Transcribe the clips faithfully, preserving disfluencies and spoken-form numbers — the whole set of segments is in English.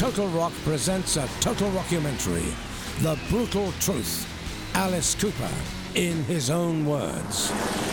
Total Rock presents a total rockumentary, The Brutal Truth, Alice Cooper, in his own words.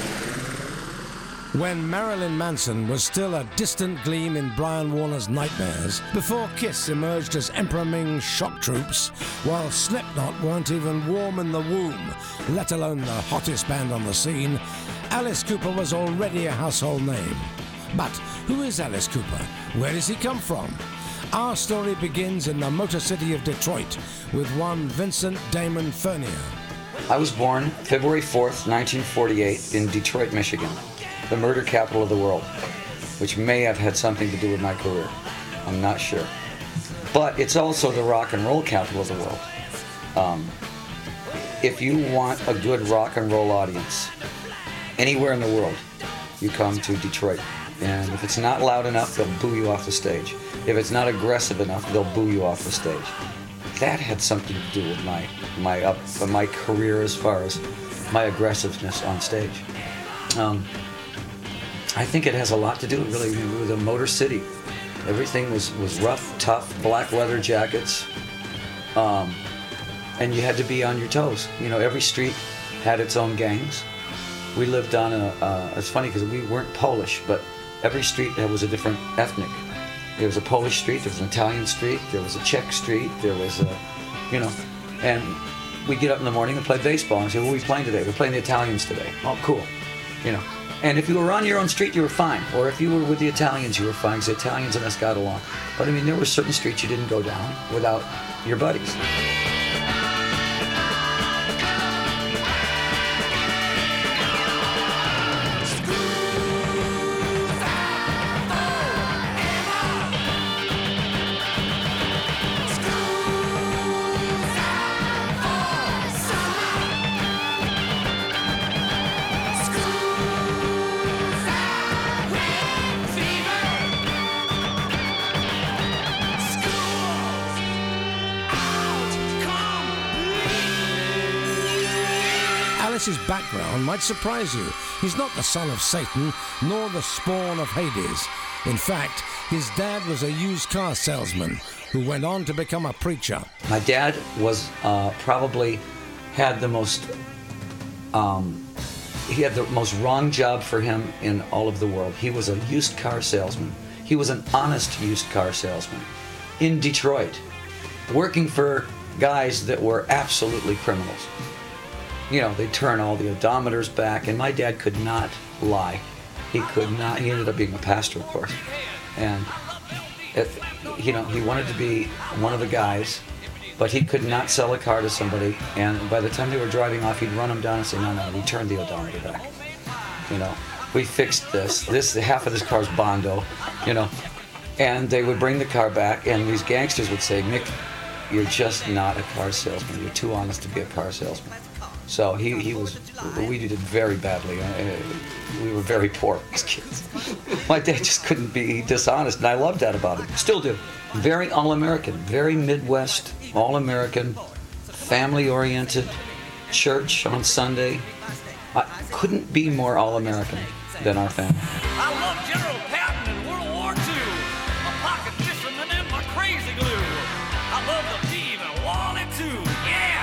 When Marilyn Manson was still a distant gleam in Brian Warner's nightmares, before Kiss emerged as Emperor Ming's shock troops, while Slipknot weren't even warm in the womb, let alone the hottest band on the scene, Alice Cooper was already a household name. But who is Alice Cooper? Where does he come from? Our story begins in the Motor City of Detroit with one Vincent Damon Furnier. I was born February fourth, nineteen forty-eight in Detroit, Michigan, the murder capital of the world, which may have had something to do with my career. I'm not sure. But it's also the rock and roll capital of the world. Um, if you want a good rock and roll audience, anywhere in the world, you come to Detroit. And if it's not loud enough, they'll boo you off the stage. If it's not aggressive enough, they'll boo you off the stage. That had something to do with my my up my career as far as my aggressiveness on stage. Um, I think it has a lot to do really with the Motor City. Everything was, was rough, tough, black leather jackets, um, and you had to be on your toes. You know, every street had its own gangs. We lived on a. Uh, it's funny because we weren't Polish, but every street there was a different ethnic. There was a Polish street, there was an Italian street, there was a Czech street, there was a, you know, and we'd get up in the morning and play baseball and say, what are we playing today? We're playing the Italians today. Oh, cool. You know, and if you were on your own street, you were fine. Or if you were with the Italians, you were fine, because the Italians and us got along. But I mean, there were certain streets you didn't go down without your buddies. Alice's background might surprise you. He's not the son of Satan, nor the spawn of Hades. In fact, his dad was a used car salesman who went on to become a preacher. My dad was uh, probably had the most, um, he had the most wrong job for him in all of the world. He was a used car salesman. He was an honest used car salesman in Detroit, working for guys that were absolutely criminals. You know, they turn all the odometers back, and my dad could not lie. He could not. He ended up being a pastor, of course. And, it, you know, he wanted to be one of the guys, but he could not sell a car to somebody. And by the time they were driving off, he'd run them down and say, no, no, return the odometer back. You know, we fixed this. This, half of this car's Bondo, you know. And they would bring the car back, and these gangsters would say, Mick, you're just not a car salesman. You're too honest to be a car salesman. So he, he was, we did very badly. Uh, we were very poor as kids. My dad just couldn't be dishonest, and I loved that about him. Still do. Very all-American, very Midwest, all-American, family-oriented, church on Sunday. I couldn't be more all-American than our family. I love General Patton in World War Two. My pocket fisherman and my crazy glue. I love the Peeve and Wally too. Yeah!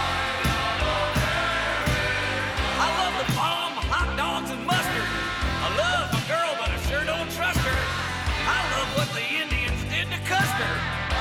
I love the bomb, hot dogs, and mustard. I love my girl, but I sure don't trust her. I love what the Indians did to Custer.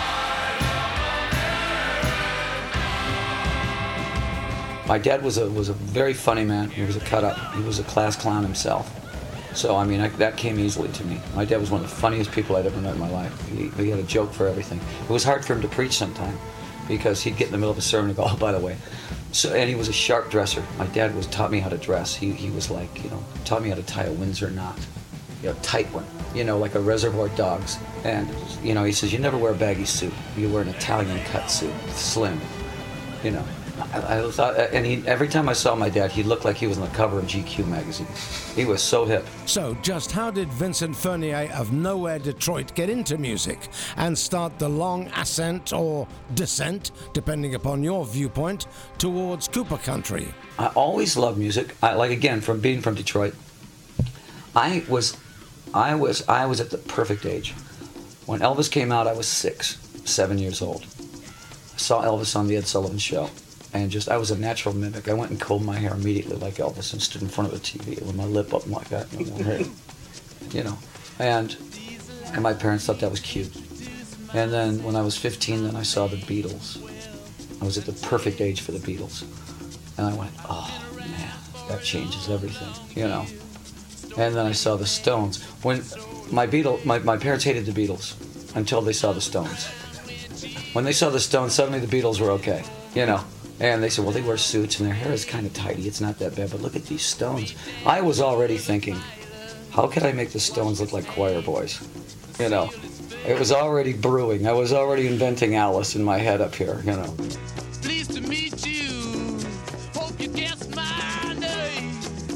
My dad was a was a very funny man. He was a cut-up. He was a class clown himself. So, I mean, I, that came easily to me. My dad was one of the funniest people I'd ever met in my life. He, he had a joke for everything. It was hard for him to preach sometime because he'd get in the middle of a sermon and go, oh, by the way. So, and he was a sharp dresser. My dad was taught me how to dress. He he was like, you know, taught me how to tie a Windsor knot, you know, tight one, you know, like a Reservoir Dogs. And, you know, he says, you never wear a baggy suit. You wear an Italian cut suit, slim, you know. I, I thought, and he, every time I saw my dad, he looked like he was on the cover of G Q magazine. He was so hip. So, just how did Vincent Furnier of nowhere Detroit get into music and start the long ascent or descent, depending upon your viewpoint, towards Cooper country? I always loved music. I, like again, from being from Detroit, I was, I was, I was at the perfect age. When Elvis came out, I was six. seven years old. I saw Elvis on the Ed Sullivan Show, and just, I was a natural mimic. I went and combed my hair immediately like Elvis and stood in front of a T V with my lip up like that, you know, hair, you know. And, and my parents thought that was cute. And then when I was fifteen, then I saw the Beatles. I was at the perfect age for the Beatles. And I went, oh man, that changes everything, you know. And then I saw the Stones. When my Beatle, my, my parents hated the Beatles until they saw the Stones. When they saw the Stones, suddenly the Beatles were okay, you know. And they said, well, they wear suits and their hair is kind of tidy. It's not that bad, but look at these Stones. I was already thinking, how could I make the Stones look like choir boys? You know, it was already brewing. I was already inventing Alice in my head up here, you know. Pleased to meet you. Hope you guessed my name.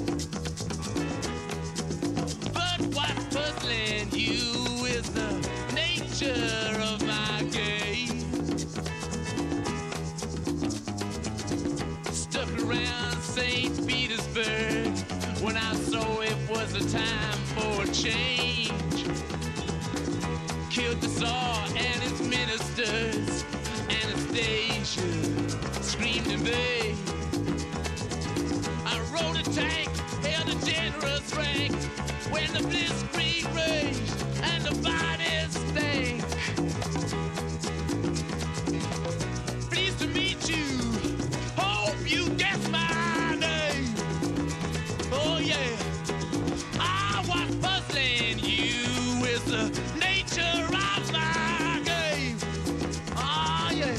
But what's puzzling you is the nature of my game. Stuck around Saint Petersburg when I saw it was a time for a change. Killed the Tsar and his ministers. Anastasia screamed in vain. I rode a tank, held a generous rank when the blitzkrieg raged and the bodies stank. Pleased to meet you. Hope you guess my name. Oh yeah. I was puzzling you with the nature of my game. Ah yeah.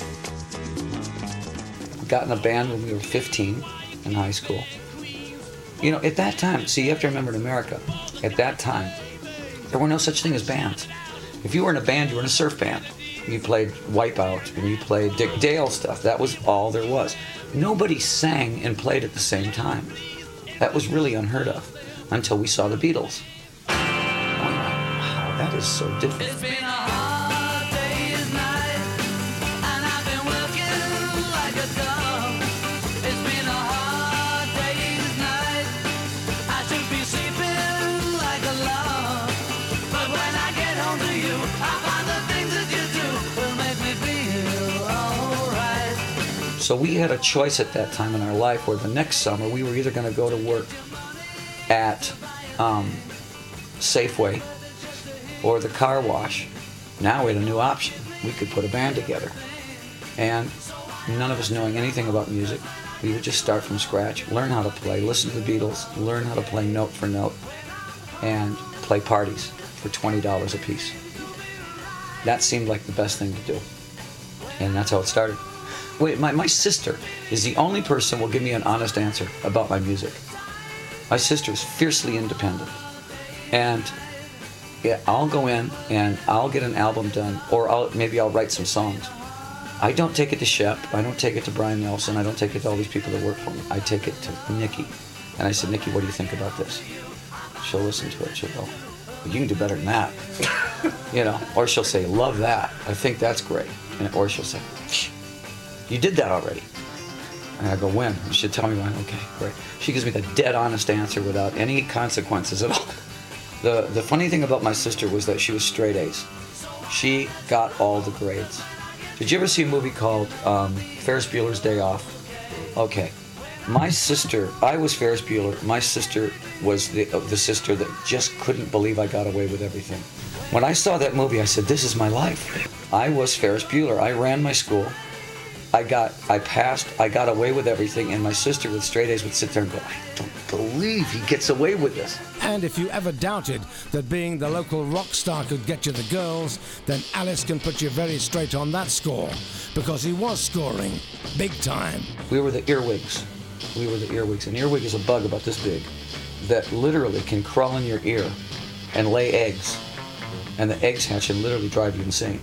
Got in a band when we were fifteen in high school. You know, at that time, see, you have to remember in America, at that time, there were no such thing as bands. If you were in a band, you were in a surf band. You played Wipeout and you played Dick Dale stuff. That was all there was. Nobody sang and played at the same time. That was really unheard of until we saw the Beatles. Wow, that is so different. It's been a hard day's night, and I've been working like a dog. It's been a hard day's night. I should be sleeping like a log. But when I get home to you, I find the things that you do will make me feel alright. So we had a choice at that time in our life where the next summer we were either going to go to work at um, Safeway or the car wash. Now we had a new option. We could put a band together. And none of us knowing anything about music, we would just start from scratch, learn how to play, listen to the Beatles, learn how to play note for note, and play parties for twenty dollars a piece. That seemed like the best thing to do. And that's how it started. Wait, my, my sister is the only person who will give me an honest answer about my music. My sister is fiercely independent. And yeah, I'll go in and I'll get an album done, or I'll, maybe I'll write some songs. I don't take it to Shep, I don't take it to Brian Nelson, I don't take it to all these people that work for me. I take it to Nikki. And I said, Nikki, what do you think about this? She'll listen to it, she'll go, well, you can do better than that. You know, or she'll say, love that, I think that's great. And, or she'll say, you did that already. And I go, when? And she'll tell me when. Okay, great. She gives me the dead honest answer without any consequences at all. The the funny thing about my sister was that she was straight A's. She got all the grades. Did you ever see a movie called um, Ferris Bueller's Day Off? Okay. My sister, I was Ferris Bueller. My sister was the uh, the sister that just couldn't believe I got away with everything. When I saw that movie, I said, this is my life. I was Ferris Bueller. I ran my school. I got, I passed, I got away with everything, and my sister with straight A's would sit there and go, I don't believe he gets away with this. And if you ever doubted that being the local rock star could get you the girls, then Alice can put you very straight on that score, because he was scoring big time. We were the earwigs. We were the earwigs. An earwig is a bug about this big that literally can crawl in your ear and lay eggs, and the eggs hatch and literally drive you insane.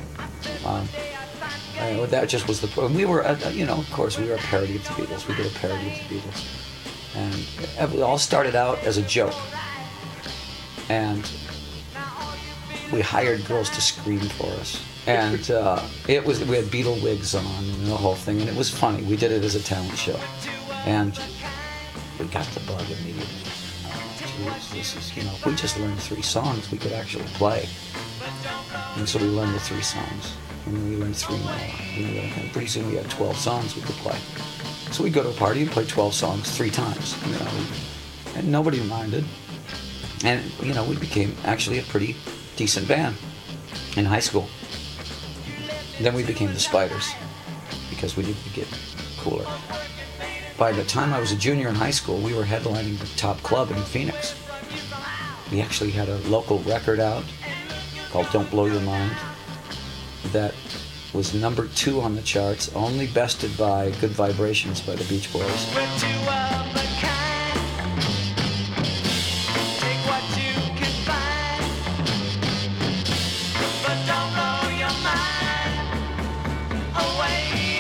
Um, Uh, that just was the problem. We were, uh, you know, of course, we were a parody of the Beatles. We did a parody of the Beatles. And it all started out as a joke. And we hired girls to scream for us. And uh, it was, we had Beatle wigs on and the whole thing. And it was funny. We did it as a talent show. And we got the bug immediately. Jeez, this is, you know, if we just learned three songs, we could actually play. And so we learned the three songs. and then we learned three more. And, then, and pretty soon we had twelve songs we could play. So we'd go to a party and play twelve songs three times, you know, and nobody minded. And, you know, we became actually a pretty decent band in high school. Then we became the Spiders because we needed to get cooler. By the time I was a junior in high school, we were headlining the top club in Phoenix. We actually had a local record out called Don't Blow Your Mind that was number two on the charts, only bested by Good Vibrations by the Beach Boys. We're two of a kind. Take what you can find, but don't blow your mind away.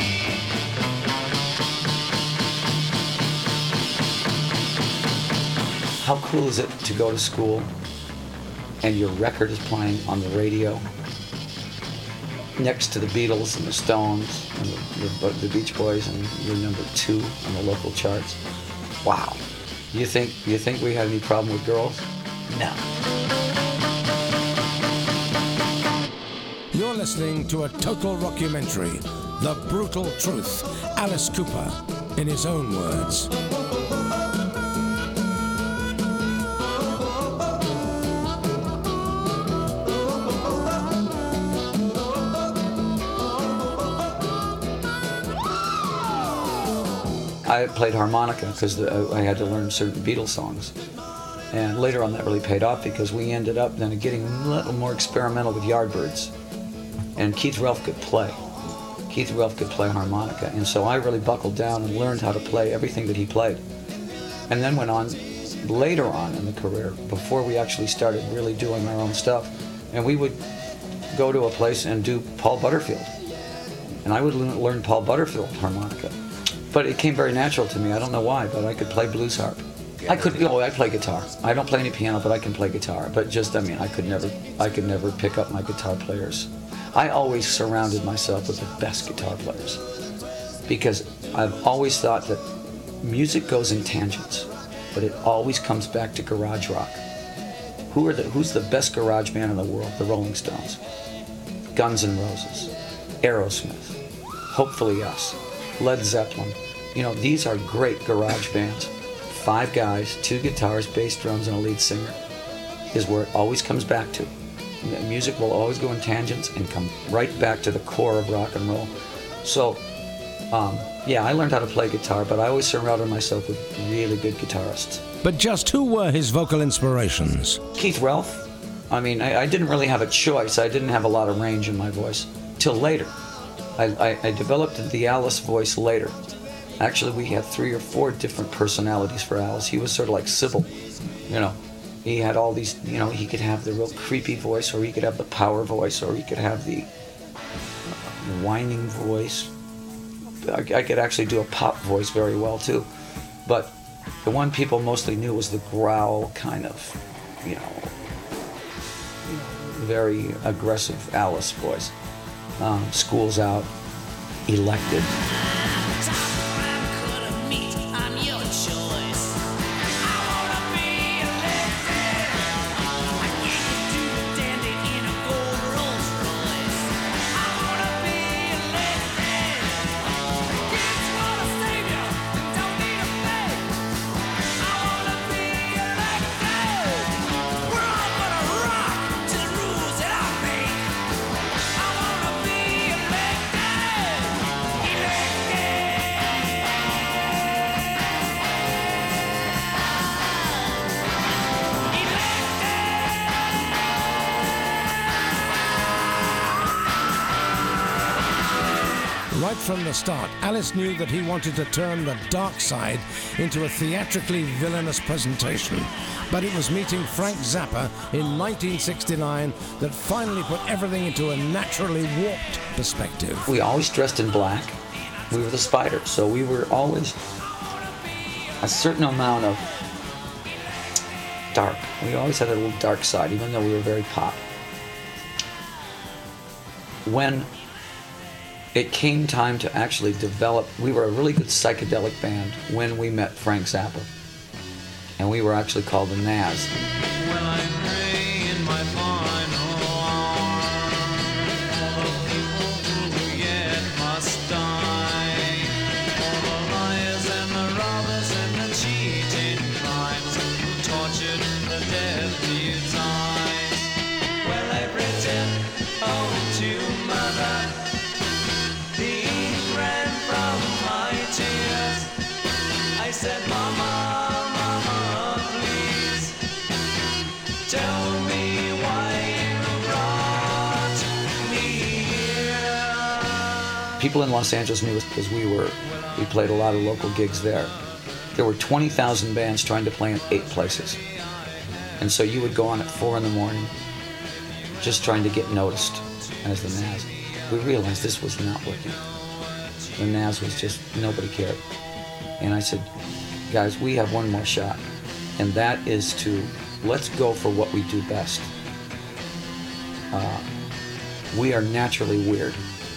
How cool is it to go to school and your record is playing on the radio next to the Beatles and the Stones and the, the, the Beach Boys, and you're number two on the local charts? Wow. You think you think we had any problem with girls? No. You're listening to a total rockumentary, The Brutal Truth, Alice Cooper, in his own words. I played harmonica because I had to learn certain Beatles songs. And later on that really paid off because we ended up then getting a little more experimental with Yardbirds. And Keith Relf could play. Keith Relf could play harmonica. And so I really buckled down and learned how to play everything that he played. And then went on later on in the career, before we actually started really doing our own stuff. And we would go to a place and do Paul Butterfield. And I would learn Paul Butterfield harmonica. But it came very natural to me. I don't know why, but I could play blues harp. I could, oh, I play guitar. I don't play any piano, but I can play guitar. But just, I mean, I could never, I could never pick up my guitar players. I always surrounded myself with the best guitar players because I've always thought that music goes in tangents, but it always comes back to garage rock. Who are the, who's the best garage band in the world? The Rolling Stones, Guns N' Roses, Aerosmith, hopefully us, Led Zeppelin. You know, these are great garage bands. Five guys, two guitars, bass drums, and a lead singer is where it always comes back to. The music will always go in tangents and come right back to the core of rock and roll. So, um, yeah, I learned how to play guitar, but I always surrounded myself with really good guitarists. But just who were his vocal inspirations? Keith Relf. I mean, I, I didn't really have a choice. I didn't have a lot of range in my voice till later. I, I, I developed the Alice voice later. Actually, we had three or four different personalities for Alice. He was sort of like Sybil, you know. He had all these, you know, he could have the real creepy voice, or he could have the power voice, or he could have the whining voice. I, I could actually do a pop voice very well, too. But the one people mostly knew was the growl kind of, you know, very aggressive Alice voice. Um, School's Out, Elected. Right from the start, Alice knew that he wanted to turn the dark side into a theatrically villainous presentation. But it was meeting Frank Zappa in nineteen sixty-nine that finally put everything into a naturally warped perspective. We always dressed in black. We were the Spiders, so we were always a certain amount of dark. We always had a little dark side, even though we were very pop. When it came time to actually develop, we were a really good psychedelic band when we met Frank Zappa. And we were actually called the Nazz. When I pray in my final hour, all the people people in Los Angeles knew us because we were, we played a lot of local gigs there. There were twenty thousand bands trying to play in eight places. And so you would go on at four in the morning, just trying to get noticed as the Nazz. We realized this was not working. The Nazz was just, nobody cared. And I said, guys, we have one more shot. And that is to, let's go for what we do best. Uh, we are naturally weird.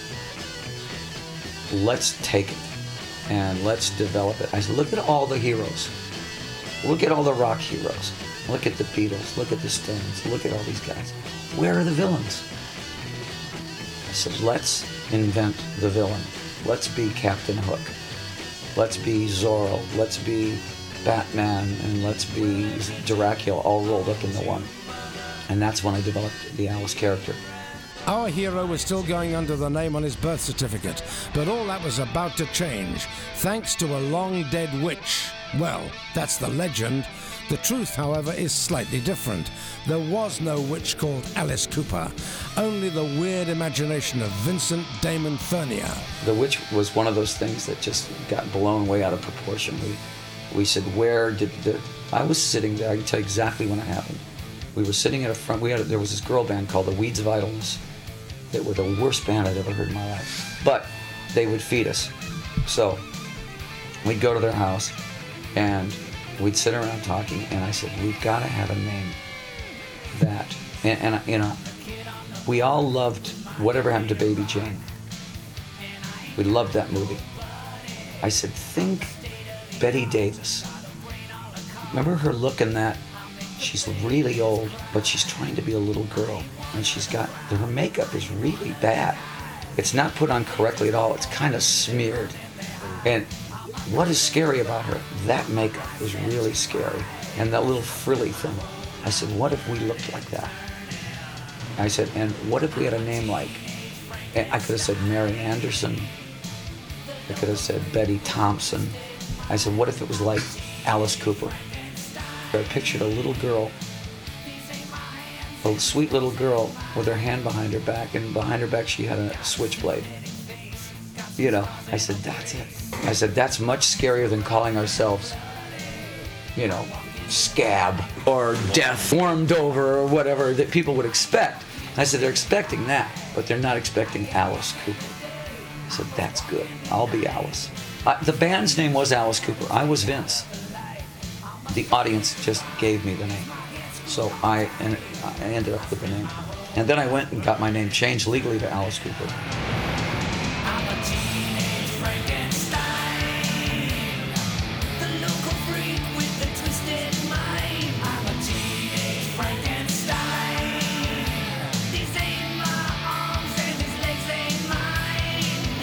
Let's take it and let's develop it. I said, look at all the heroes. Look at all the rock heroes. Look at the Beatles. Look at the Stones. Look at all these guys. Where are the villains? I said, let's invent the villain. Let's be Captain Hook. Let's be Zorro. Let's be Batman. And let's be Dracula all rolled up into one. And that's when I developed the Alice character. Our hero was still going under the name on his birth certificate, but all that was about to change, thanks to a long-dead witch. Well, that's the legend. The truth, however, is slightly different. There was no witch called Alice Cooper, only the weird imagination of Vincent Damon Furnier. The witch was one of those things that just got blown way out of proportion. We, we said, where did the... I was sitting there, I can tell you exactly when it happened. We were sitting at a front, we had, there was this girl band called the Weeds of Idleness. They were the worst band I'd ever heard in my life. But they would feed us. So we'd go to their house and we'd sit around talking, and I said, we've got to have a name that, and, and you know, we all loved Whatever Happened to Baby Jane. We loved that movie. I said, think Betty Davis. Remember her look in that? She's really old, but she's trying to be a little girl. And she's got, her makeup is really bad. It's not put on correctly at all. It's kind of smeared. And what is scary about her? That makeup is really scary. And that little frilly thing. I said, what if we looked like that? I said, and what if we had a name like, and I could have said Mary Anderson. I could have said Betty Thompson. I said, what if it was like Alice Cooper? I pictured a little girl, a sweet little girl with her hand behind her back, and behind her back she had a switchblade. You know, I said, that's it. I said, that's much scarier than calling ourselves, you know, Scab or Death Warmed Over or whatever that people would expect. I said, they're expecting that, but they're not expecting Alice Cooper. I said, that's good. I'll be Alice. Uh, the band's name was Alice Cooper. I was Vince. The audience just gave me the name. So I, and I ended up with the name. And then I went and got my name changed legally to Alice Cooper. I'm a teenage Frankenstein, the local freak with the twisted mind. I'm a teenage Frankenstein. These ain't my arms and these legs ain't mine.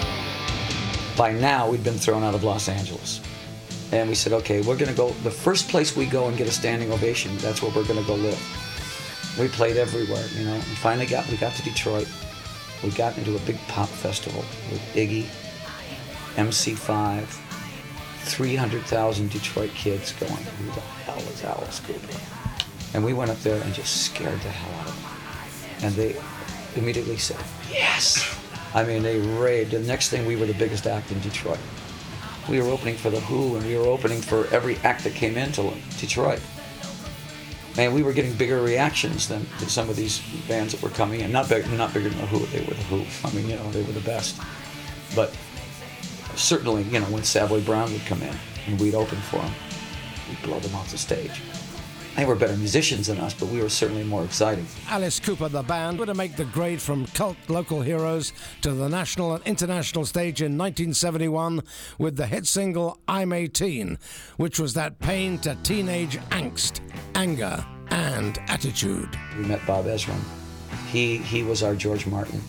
No. By now, we'd been thrown out of Los Angeles. And we said, okay, we're going to go, the first place we go and get a standing ovation, that's where we're going to go live. We played everywhere, you know. And finally got, we got to Detroit. We got into a big pop festival with Iggy, M C five, three hundred thousand Detroit kids going, who the hell is Alice Cooper? And we went up there and just scared the hell out of them. And they immediately said, yes! I mean, they raved. The next thing, we were the biggest act in Detroit. We were opening for The Who, and we were opening for every act that came into Detroit. And we were getting bigger reactions than, than some of these bands that were coming in. Not, big, not bigger than The Who, they were The Who. I mean, you know, they were the best. But certainly, you know, when Savoy Brown would come in and we'd open for them, we'd blow them off the stage. They were better musicians than us, but we were certainly more exciting. Alice Cooper, the band, were to make the grade from cult local heroes to the national and international stage in nineteen seventy-one with the hit single I'm eighteen, which was that pain to teenage angst, anger, and attitude. We met Bob Ezrin. He, he was our George Martin.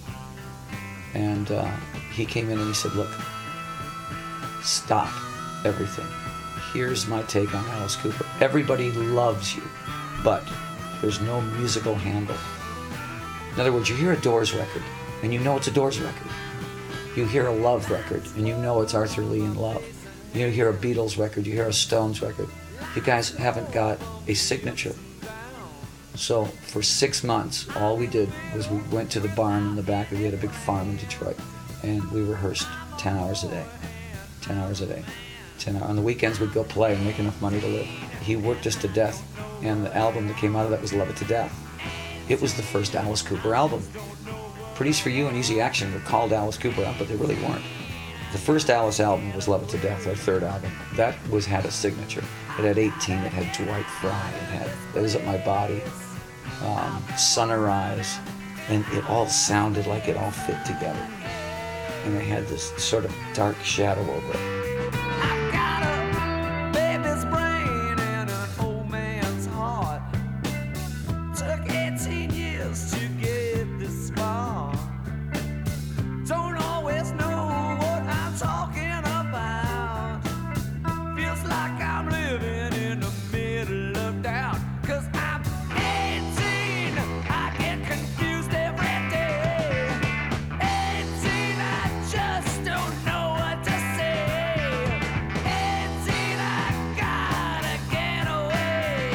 And uh, he came in and he said, look, stop everything. Here's my take on Alice Cooper. Everybody loves you, but there's no musical handle. In other words, you hear a Doors record, and you know it's a Doors record. You hear a Love record, and you know it's Arthur Lee and Love. You hear a Beatles record, you hear a Stones record. You guys haven't got a signature. So for six months, all we did was we went to the barn in the back. We had a big farm in Detroit. and we rehearsed ten hours a day, ten hours a day. ten hours. On the weekends we'd go play and make enough money to live. He worked us to death, and the album that came out of that was Love It to Death. It was the first Alice Cooper album. Produced for You and Easy Action were called Alice Cooper out, but they really weren't. The first Alice album was Love It to Death, our third album. That was had a signature. It had eighteen, it had Dwight Fry, it had Is It My Body, um, Sunrise, and it all sounded like it all fit together. And it had this sort of dark shadow over it. I've got a baby's brain and an old man's heart. Took eighteen years to get this far. Don't always know what I'm talking about. Feels like I'm living in the middle of doubt. Cause I'm eighteen, I get confused every day. eighteen, I just don't know what to say. eighteen, I gotta get away.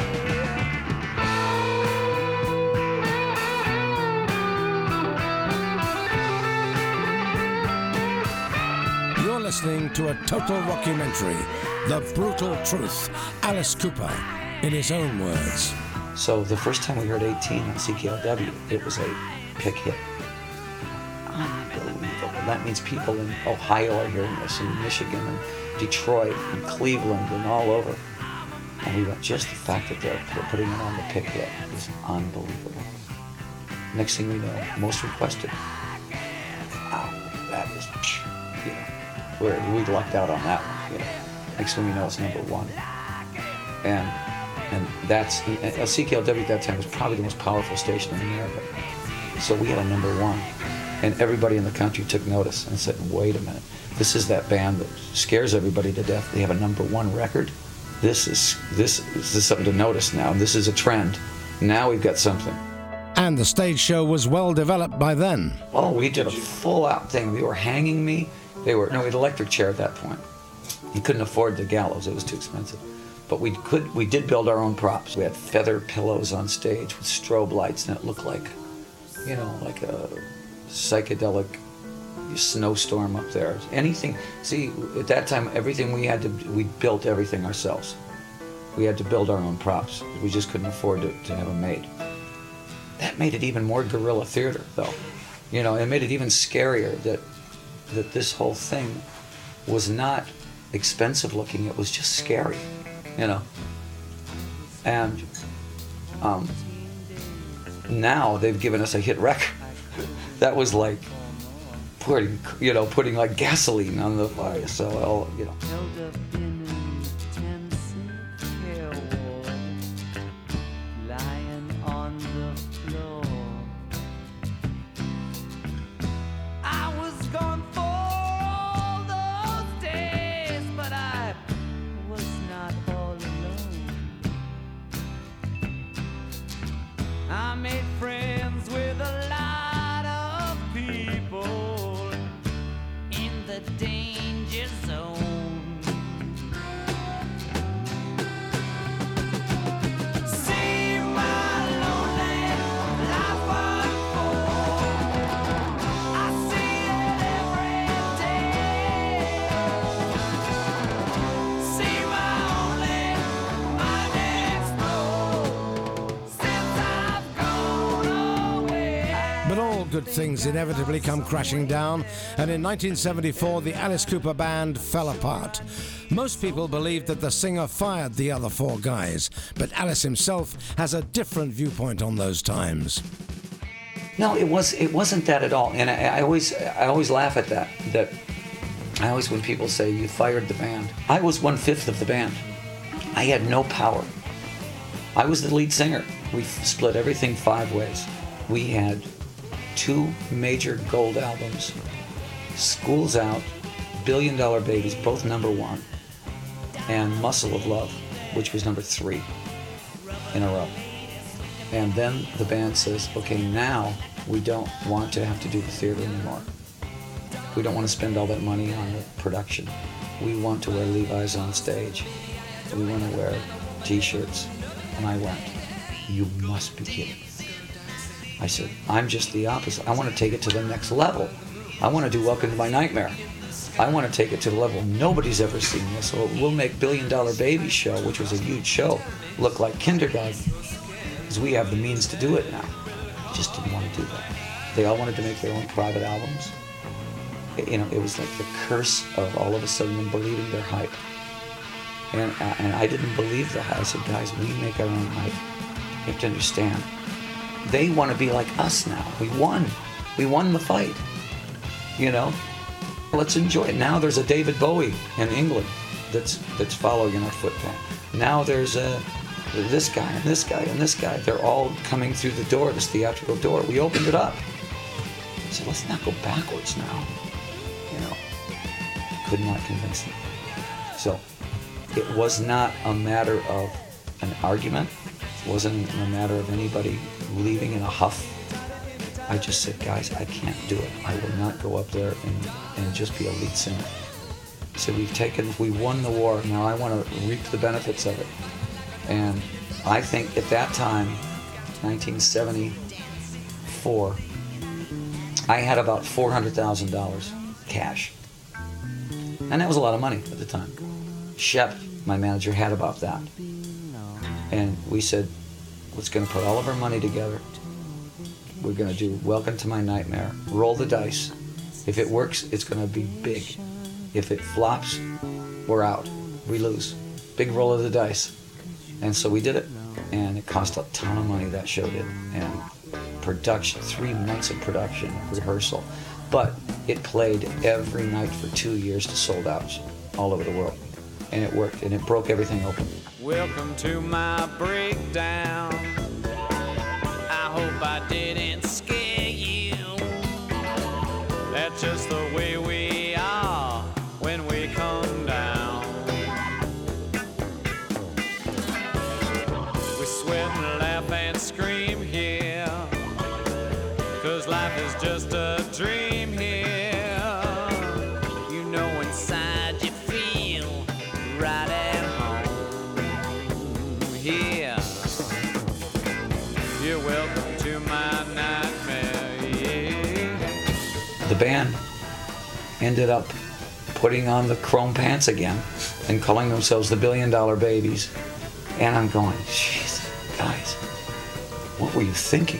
You're listening to a total rockumentary, The Brutal Truth, Alice Cooper, in his own words. So the first time we heard eighteen on C K L W, it was a pick hit. Unbelievable. That means people in Ohio are hearing this, and Michigan, and Detroit, and Cleveland, and all over. And we went, just the fact that they're, they're putting it on the pick hit is unbelievable. Next thing we know, most requested. Wow, that is, you know, we're, we lucked out on that one, you know. Next thing we know, it's number one. And and that's, uh, C K L W at that time was probably the most powerful station in America. So we had a number one. And everybody in the country took notice and said, wait a minute, this is that band that scares everybody to death. They have a number one record. This is, this, this is something to notice now. This is a trend. Now we've got something. And the stage show was well developed by then. Oh, we did a full-out thing. They were hanging me. They were, no, we had an electric chair at that point. You couldn't afford the gallows. It was too expensive. But we could, we did build our own props. We had feather pillows on stage with strobe lights, and it looked like, you know, like a psychedelic snowstorm up there. Anything. See, at that time, everything we had to, we built everything ourselves. We had to build our own props. We just couldn't afford to, to have them made. That made it even more guerrilla theater, though. You know, it made it even scarier that that this whole thing was not expensive looking. It was just scary, you know. And um, now they've given us a hit record. That was like putting, you know, putting like gasoline on the fire. So, well, you know. Held up in a ten-cent hair wall, lying on the floor. I was gone for all those days, but I was not all alone. I made friends with a lot of people in the danger zone. See my lonely life unfold. I see it every day. See my only, my next road since I've gone away. But all good things inevitably come crashing down, and in nineteen seventy-four the Alice Cooper band fell apart. Most people believed that the singer fired the other four guys, but Alice himself has a different viewpoint on those times. No, it was it wasn't that at all. And I, I always I always laugh at that. That I always, when people say you fired the band, I was one fifth of the band. I had no power. I was the lead singer. We split everything five ways. We had two major gold albums, School's Out, Billion Dollar Babies, both number one, and Muscle of Love, which was number three in a row. And then the band says, okay, now we don't want to have to do the theater anymore. We don't want to spend all that money on the production. We want to wear Levi's on stage. We want to wear t-shirts. And I went, you must be kidding. I said, I'm just the opposite. I want to take it to the next level. I want to do Welcome to My Nightmare. I want to take it to the level nobody's ever seen this. So we'll make Billion Dollar Baby show, which was a huge show, look like kindergarten, because we have the means to do it now. I just didn't want to do that. They all wanted to make their own private albums. It, you know, it was like the curse of all of a sudden them believing their hype. And, uh, and I didn't believe the hype. I said, guys, we make our own hype. You have to understand. They want to be like us now. We won. We won the fight. You know? Let's enjoy it. Now there's a David Bowie in England that's that's following in our footpath. Now there's a this guy and this guy and this guy. They're all coming through the door, this theatrical door. We opened it up. I said, let's not go backwards now. You know, could not convince them. So it was not a matter of an argument. It wasn't a matter of anybody leaving in a huff. I just said, guys, I can't do it. I will not go up there and, and just be a lead singer. So we've taken, we won the war. Now I want to reap the benefits of it. And I think at that time, nineteen seventy-four, I had about four hundred thousand dollars cash. And that was a lot of money at the time. Shep, my manager, had about that. And we said, let's going to put all of our money together. We're going to do Welcome to My Nightmare. Roll the dice. If it works, it's going to be big. If it flops, we're out. We lose. Big roll of the dice. And so we did it. And it cost a ton of money, that show did. And production, three months of production, rehearsal. But it played every night for two years to sold outs all over the world. And it worked. And it broke everything open. Welcome to my breakdown. I hope I didn't scare you. That's just the way we are when we come down. We sweat and laugh and scream here, 'cause life is just a dream here. You know inside you feel right at home here. You're welcome to my nightmare, yeah. The band ended up putting on the chrome pants again and calling themselves the Billion Dollar Babies. And I'm going, jeez, guys, what were you thinking?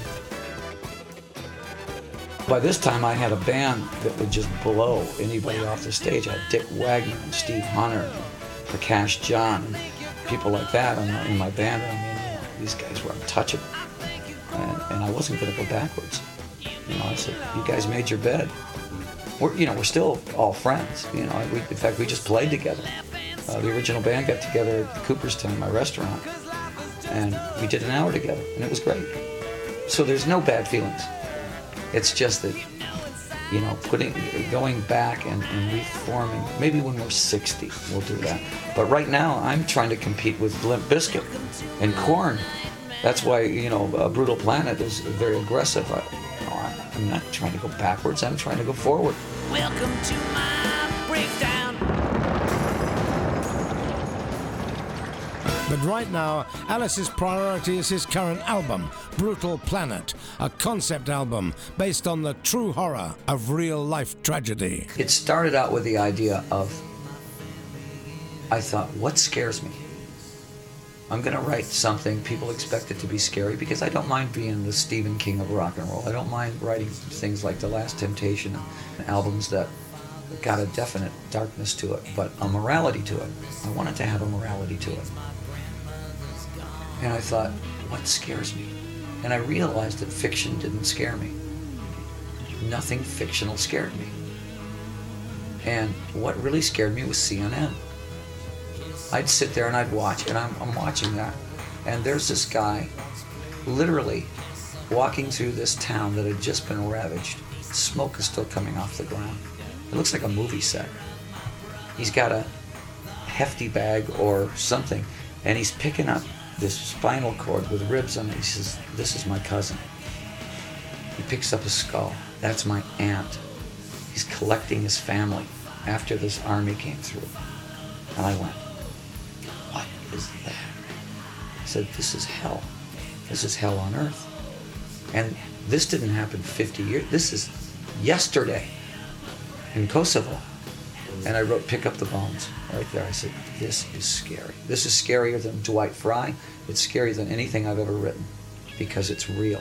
By this time, I had a band that would just blow anybody off the stage. I had Dick Wagner and Steve Hunter and Prakash John and people like that in my, in my band. I mean, you know, these guys were untouchable. And, and I wasn't going to go backwards. You know, I said, you guys made your bed. We're, you know, we're still all friends. You know, we, in fact, we just played together. Uh, the original band got together at Cooperstown, my restaurant, and we did an hour together, and it was great. So there's no bad feelings. It's just that, you know, putting, going back and, and reforming. Maybe when we're sixty, we'll do that. But right now, I'm trying to compete with Limp Bizkit and Korn. That's why, you know, uh, Brutal Planet is very aggressive. I, you know, I'm, I'm not trying to go backwards. I'm trying to go forward. Welcome to my breakdown. But right now, Alice's priority is his current album, Brutal Planet, a concept album based on the true horror of real-life tragedy. It started out with the idea of, I thought, what scares me? I'm going to write something people expect it to be scary, because I don't mind being the Stephen King of rock and roll. I don't mind writing things like The Last Temptation and albums that got a definite darkness to it, but a morality to it. I wanted to have a morality to it. And I thought, what scares me? And I realized that fiction didn't scare me. Nothing fictional scared me. And what really scared me was C N N. I'd sit there and I'd watch, and I'm, I'm watching that. And there's this guy literally walking through this town that had just been ravaged. Smoke is still coming off the ground. It looks like a movie set. He's got a hefty bag or something, and he's picking up this spinal cord with ribs on it. He says, this is my cousin. He picks up a skull. That's my aunt. He's collecting his family after this army came through. And I went, what is that? I said, this is hell. This is hell on earth. And this didn't happen fifty years. This is yesterday. in Kosovo. And I wrote Pick Up the Bones right there. I said, this is scary. This is scarier than Dwight Fry. It's scarier than anything I've ever written because it's real.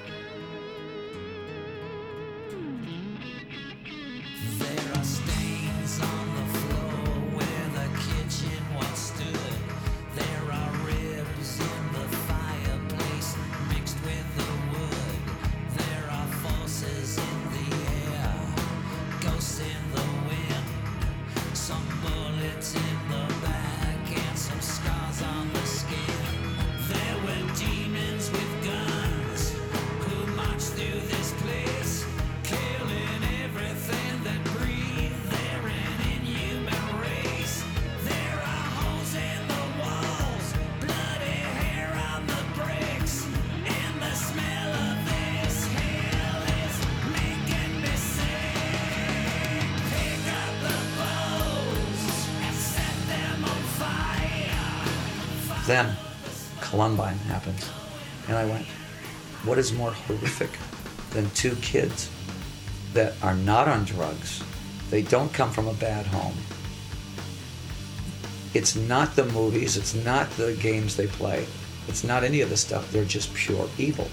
There are stains on the floor where the kitchen once stood. There are ribs in the fireplace mixed with the wood. There are forces in the air, ghosts in the wind, some bullets in the back and some scars on the skin. There were demons with guns who marched through this place, killing everything that breathed. They're an inhuman race. There are holes in the walls, bloody hair on the bricks, and the smell of this hell is making me sick. Pick up the bows and set them on fire. Then Columbine happens. And I went, what is more horrific than two kids that are not on drugs? They don't come from a bad home. It's not the movies, it's not the games they play, it's not any of the stuff, they're just pure evil.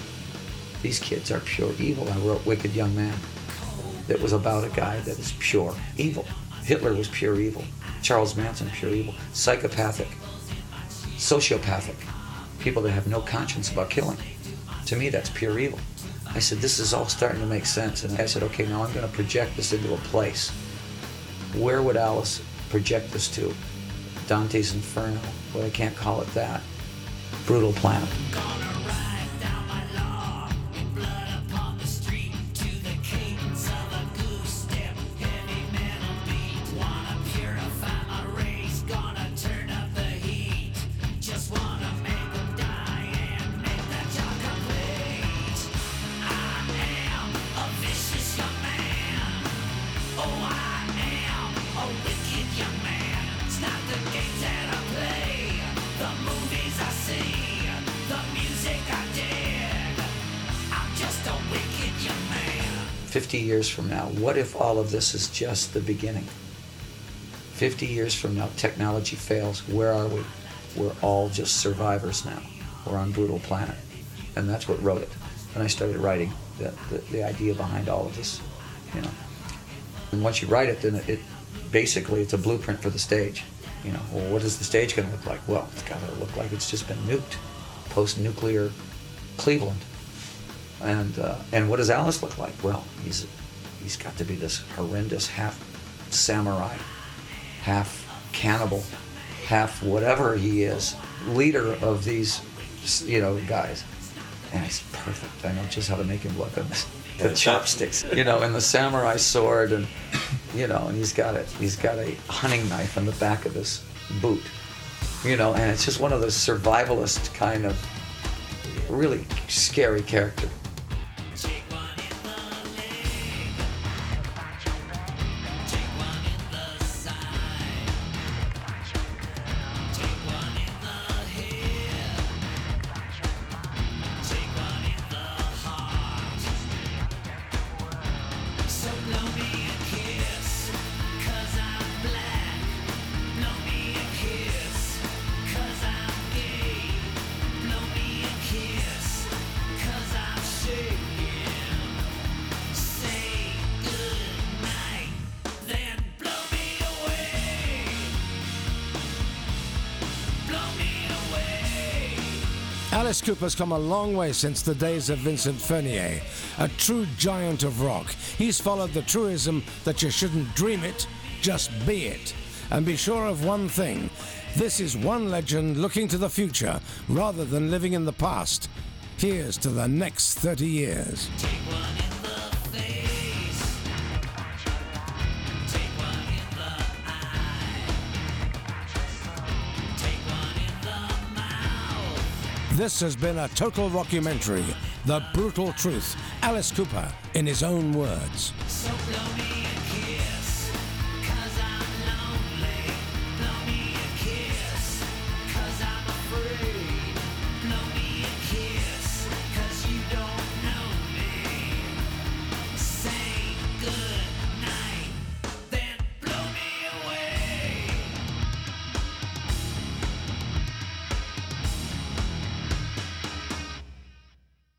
These kids are pure evil. I wrote Wicked Young Man that was about a guy that is pure evil. Hitler was pure evil. Charles Manson, pure evil. Psychopathic. Sociopathic. People that have no conscience about killing. To me, that's pure evil. I said, this is all starting to make sense. And I said, okay, now I'm going to project this into a place. Where would Alice project this to? Dante's Inferno. Well, I can't call it that. Brutal Planet. Gonna ride down my lawn in blood upon the street to the cadence of a goose step, heavy metal beat. Wanna purify my race, gonna turn up the heat. Just wanna make them die and make that job complete. I am a vicious young man. Oh, I am a wicked young man. It's not the games that I play, the movies I see, the music I dig. I'm just a wicked young man. fifty years from now, what if all of this is just the beginning? fifty years from now, technology fails. Where are we? We're all just survivors now. We're on Brutal Planet. And that's what wrote it. And I started writing the, the, the idea behind all of this, you know. And once you write it, then it, it basically it's a blueprint for the stage. You know, well, what is the stage going to look like? Well, it's got to look like it's just been nuked, post-nuclear Cleveland. And uh, and what does Alice look like? Well, he's he's got to be this horrendous half samurai, half cannibal, half whatever he is, leader of these, you know, guys. And he's perfect. I know just how to make him look. And the chopsticks, you know, and the samurai sword, and you know, and he's got it. He's got a hunting knife on the back of his boot, you know, and it's just one of those survivalist kind of really scary character. Take one in the leg, take one in the side, take one in the head, take one in the heart. So blow me a kiss, 'cause I'm black. Blow me a kiss, 'cause I'm gay. Blow me a kiss, 'cause I'm shaking. Say goodnight, then blow me away. Blow me away. Alice Cooper's come a long way since the days of Vincent Furnier, a true giant of rock. He's followed the truism that you shouldn't dream it, just be it. And be sure of one thing, this is one legend looking to the future rather than living in the past. Here's to the next thirty years. Take one in the face. Take one in the eye. Take one in the mouth. This has been a total rockumentary, The Brutal Truth, Alice Cooper in his own words. So blow me